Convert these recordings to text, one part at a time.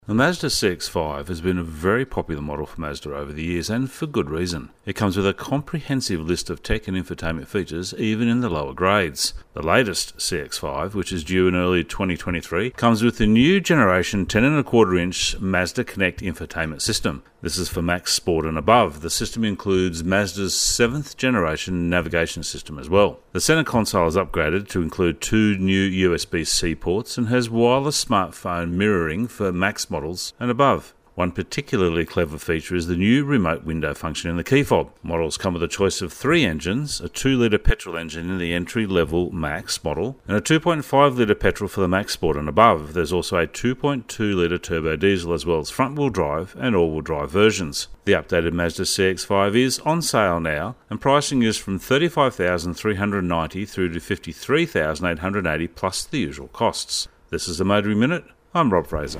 The Mazda CX-5 has been a very popular model for Mazda over the years, and for good reason. It comes with a comprehensive list of tech and infotainment features, even in the lower grades. The latest CX-5, which is due in early 2023, comes with the new generation 10.25-inch Mazda Connect infotainment system. This is for Max Sport and above. The system includes Mazda's 7th generation navigation system as well. The center console is upgraded to include 2 new USB-C ports and has wireless smartphone mirroring for Max models and above. One particularly clever feature is the new remote window function in the key fob. Models come with a choice of 3 engines, a 2-litre petrol engine in the entry-level Max model, and a 2.5-litre petrol for the Max Sport and above. There's also a 2.2-litre turbo diesel as well as front-wheel drive and all-wheel drive versions. The updated Mazda CX-5 is on sale now, and pricing is from $35,390 through to $53,880 plus the usual costs. This is the Motoring Minute. I'm Rob Fraser.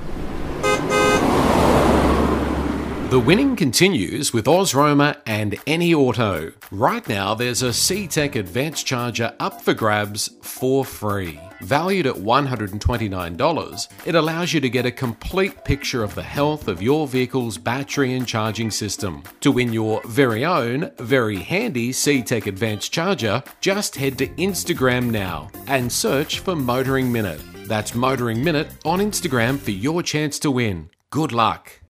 The winning continues with Ozroma and Any Auto. Right now, there's a C-Tech Advanced Charger up for grabs for free. Valued at $129, it allows you to get a complete picture of the health of your vehicle's battery and charging system. To win your very own, very handy C-Tech Advanced Charger, just head to Instagram now and search for Motoring Minute. That's Motoring Minute on Instagram for your chance to win. Good luck.